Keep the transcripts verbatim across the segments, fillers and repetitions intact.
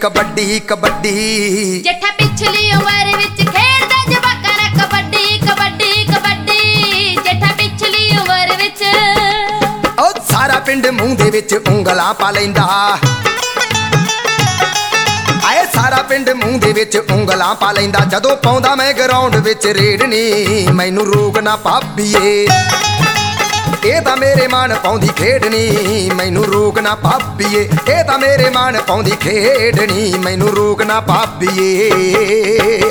कबड्डी कबड्डी जेठा पिछली उम्र विच खेडदा जवाकां नाल कबड्डी कबड्डी कबड्डी जेठा पिछली उम्र विच ओ सारा पिंड मूंह दे विच उंगलां पा लैंदा आए सारा पिंड मूंह दे विच उंगलां पा लैंदा जदों पाउंदा मैं ग्राउंड विच रेडनी मैनू रोक ना भाबीए ਇਹ ਤਾਂ ਮੇਰੇ ਮਨ ਪਾਉਂਦੀ ਖੇਡਣੀ ਮੈਨੂੰ ਰੋਕ ਨਾ ਭਾਬੀਏ ਇਹ ਤਾਂ ਮੇਰੇ ਮਨ ਪਾਉਂਦੀ ਖੇਡਣੀ ਮੈਨੂੰ ਰੋਕ ਨਾ ਭਾਬੀਏ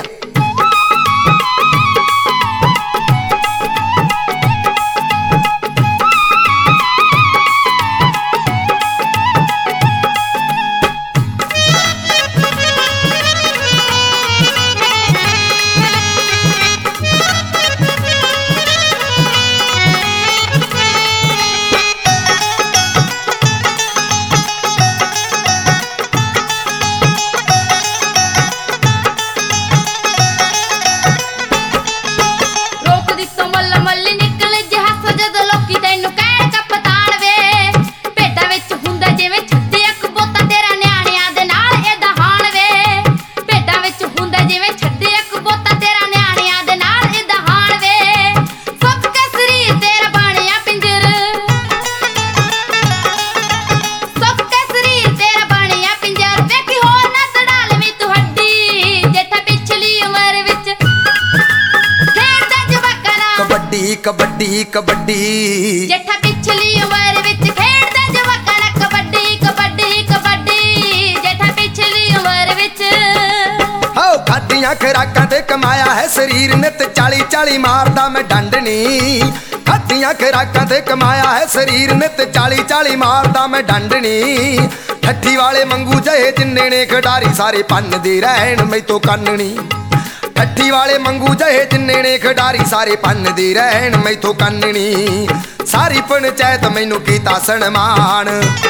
कबड्डी कबड्डी जेठा पिछली उम्र विच खेडदा जवाकां नाल कबड्डी कबड्डी कबड्डी जेठा पिछली उम्र विच हो खादियां खुराकां ते कमाया है शरीर नित चाली चाली मारदा मैं डंडनी खादियां खुराकां ते कमाया है शरीर नित चाली चाली मारदा मैं डंडनी ठट्ठी वाले मंगू जहे जिन्ने ने खिडारी सारे भन्नदे रहण मैथों काननी ठट्ठी वाले मंगू जहे जिन्ने ने खिडारी सारे भन्नदे रहण मैथों काननी सारी पंचायत मैनू कीता सन्मान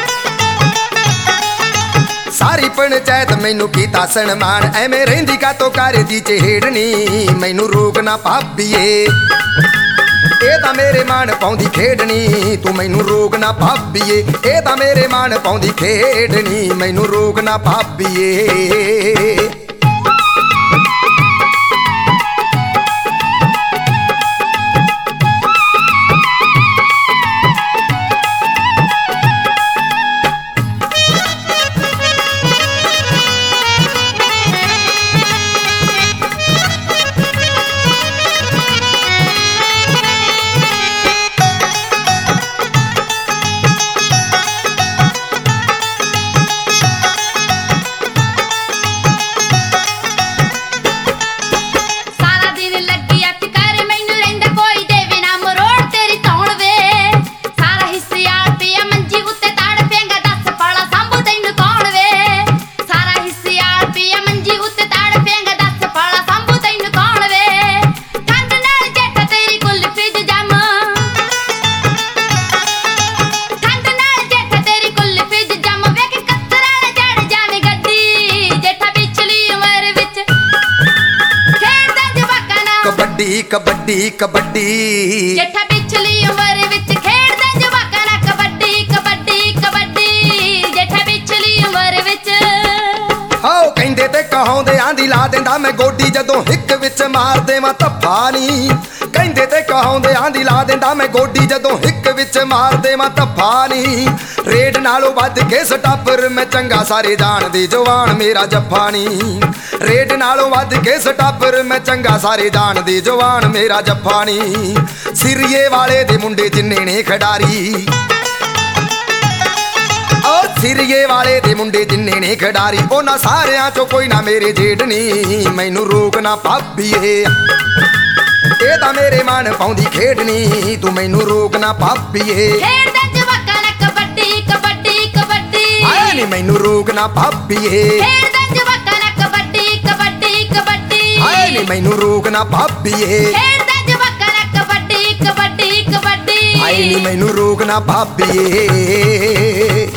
सारी पंचायत मैनू कीता सन्मान एवें रहिंदी कातों करदी चेड़नी मैनू रोक ना भाबीए ਇਹ ਤਾਂ ਮੇਰੇ ਮਨ ਪਾਉਂਦੀ ਖੇਡਣੀ ਤੂੰ ਮੈਨੂੰ ਰੋਕ ਨਾ ਭਾਬੀਏ ਇਹ ਤਾਂ ਮੇਰੇ ਮਨ ਪਾਉਂਦੀ ਖੇਡਣੀ ਮੈਨੂੰ ਰੋਕ ਨਾ ਭਾਬੀਏ कबड्डी कबड्डी जेठा पिछली उम्र विच खेडदा जवाकां नाल कबड्डी कबड्डी कबड्डी जेठा पिछली उम्र विच हो कहंदे ते कहाउंदे आंदी ला देंदा मैं गोडी जदों हिक विच मार देवां धप्पा नी कहंदे ते कहाउंदे आंदी ला देंदा मैं गोडी जदों हिक विच मार देवां धप्पा नी रेड नालों वध के सटापर मैं चंगा सारे जाणदे जवान मेरा जफ्फा नी रेड नालों वध के सटापर मैं चंगा सारे जाणदे जवान मेरा जफ्फा नी सिरिये वाले दे मुंडे जिन्ने ने खिडारी ओ सिरिये वाले दे मुंडे जिन्ने ने खिडारी उन्हां सारियां चों कोई ना मेरे जेठनी मैनू रोक ना भाबीए ਇਹ ਤਾਂ ਮੇਰੇ ਮਨ ਪਾਉਂਦੀ ਖੇਡਣੀ ਤੂੰ ਮੈਨੂੰ ਰੋਕ ਨਾ ਭਾਬੀਏ खेडदा जवाकां नाल कबड्डी कबड्डी कबड्डी ਆਏ ਨੀ ਮੈਨੂੰ ਰੋਕ ਨਾ ਭਾਬੀਏ खेडदा जवाकां नाल कबड्डी कबड्डी कबड्डी ਆਏ ਨੀ ਮੈਨੂੰ ਰੋਕ ਨਾ ਭਾਬੀਏ खेडदा जवाकां नाल कबड्डी कबड्डी कबड्डी ਆਏ ਨੀ ਮੈਨੂੰ ਰੋਕ ਨਾ ਭਾਬੀਏ।